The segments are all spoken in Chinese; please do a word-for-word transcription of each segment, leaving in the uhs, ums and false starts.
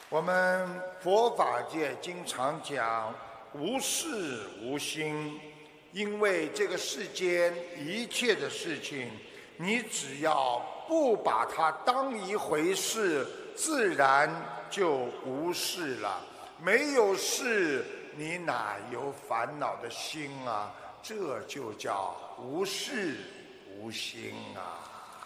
我们佛法界经常讲无事无心，因为这个世间一切的事情，你只要不把它当一回事，自然就无事了。没有事，你哪有烦恼的心啊？这就叫无事无心啊。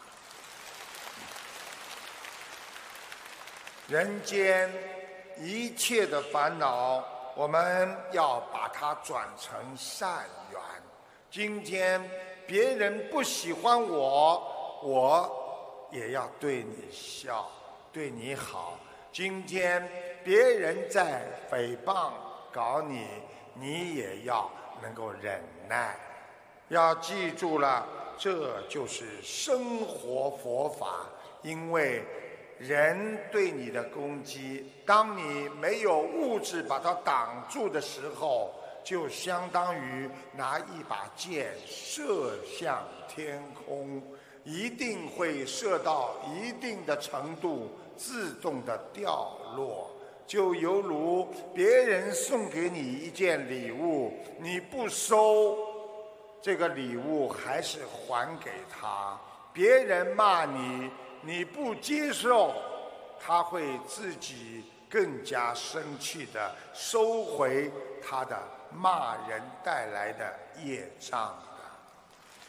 人间一切的烦恼，我们要把它转成善缘。今天别人不喜欢我，我也要对你笑，对你好。今天别人在诽谤搞你，你也要能够忍耐。要记住了，这就是生活佛法。因为人对你的攻击，当你没有物质把它挡住的时候，就相当于拿一把箭射向天空，一定会射到一定的程度，自动的掉落。就犹如别人送给你一件礼物，你不收，这个礼物还是还给他。别人骂你，你不接受，他会自己更加生气地收回他的骂人带来的业障的。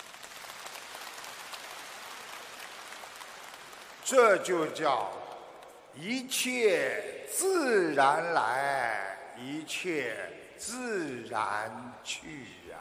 这就叫一切自然来，一切自然去啊。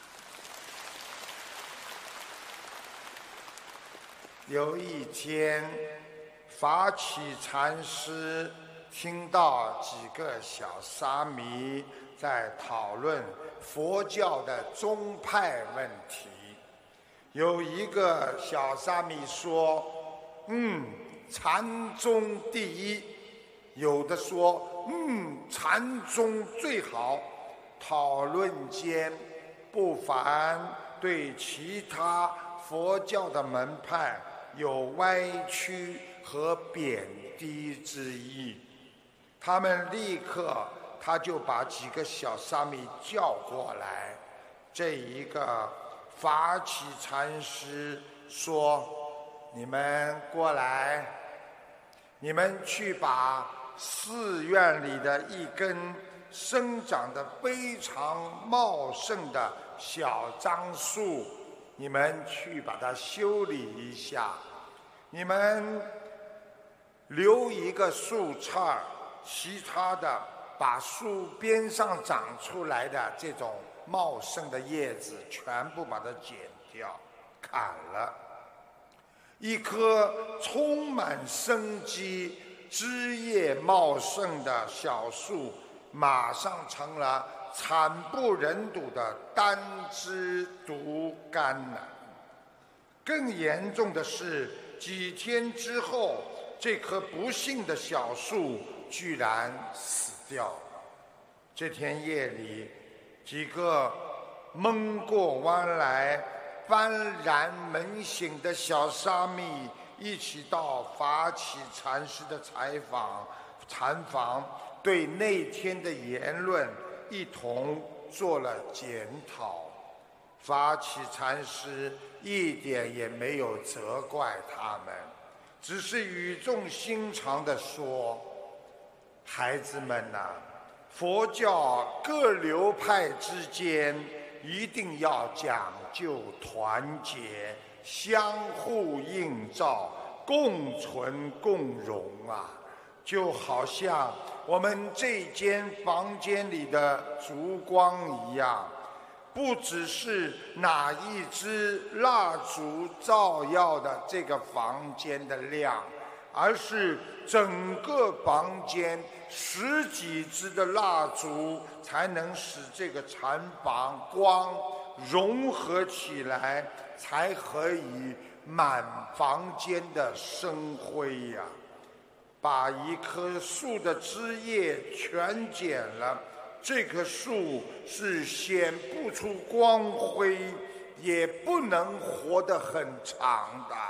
有一天，法起禅师听到几个小沙弥在讨论佛教的宗派问题。有一个小沙弥说：嗯，禅宗第一。有的说：嗯，禅宗最好。讨论间，不凡对其他佛教的门派有歪曲和贬低之意。他们立刻他就把几个小沙弥叫过来。这一个法起禅师说：你们过来，你们去把寺院里的一根生长得非常茂盛的小樟树，你们去把它修理一下。你们留一个树杈，其他的把树边上长出来的这种茂盛的叶子全部把它剪掉，砍了。一棵充满生机、枝叶茂盛的小树，马上成了惨不忍睹的单枝独干了。更严重的是，几天之后，这棵不幸的小树居然死掉了。这天夜里，几个蒙过弯来、幡然门醒的小沙弥一起到法起禅师的采访禅房，对那天的言论一同做了检讨。法起禅师一点也没有责怪他们，只是语重心长地说：孩子们呐、啊，佛教各流派之间一定要讲究团结，相互映照，共存共荣啊！就好像我们这间房间里的烛光一样，不只是哪一支蜡烛照耀的这个房间的亮，而是整个房间十几支的蜡烛才能使这个禅房光融合起来，才可以满房间的生辉呀、啊！把一棵树的枝叶全剪了，这棵树是显不出光辉，也不能活得很长的。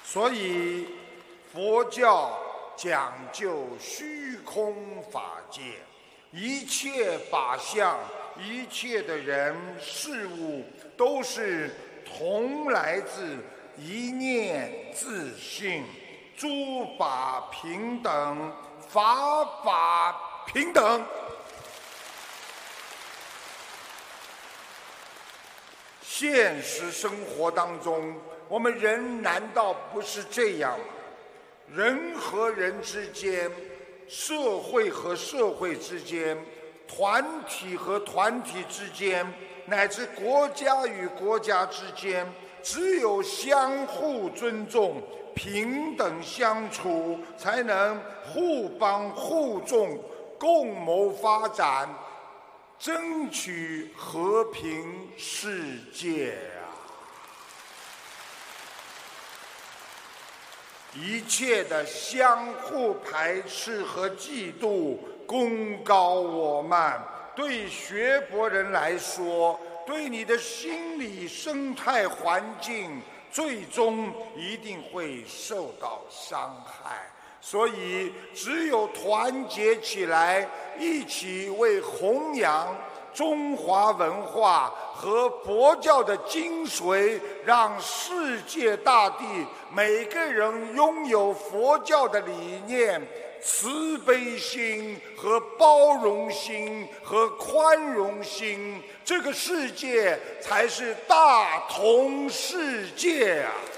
所以佛教讲究虚空法界，一切法相，一切的人事物都是同来自一念自性，诸法平等，法法平等。现实生活当中，我们人难道不是这样吗？人和人之间，社会和社会之间，团体和团体之间，乃至国家与国家之间，只有相互尊重、平等相处，才能互帮互助，共谋发展，争取和平世界啊！一切的相互排斥和嫉妒，功高我慢，对学佛人来说，对你的心理生态环境，最终一定会受到伤害。所以，只有团结起来，一起为弘扬中华文化和佛教的精髓，让世界大地每个人拥有佛教的理念、慈悲心和包容心和宽容心，这个世界才是大同世界啊！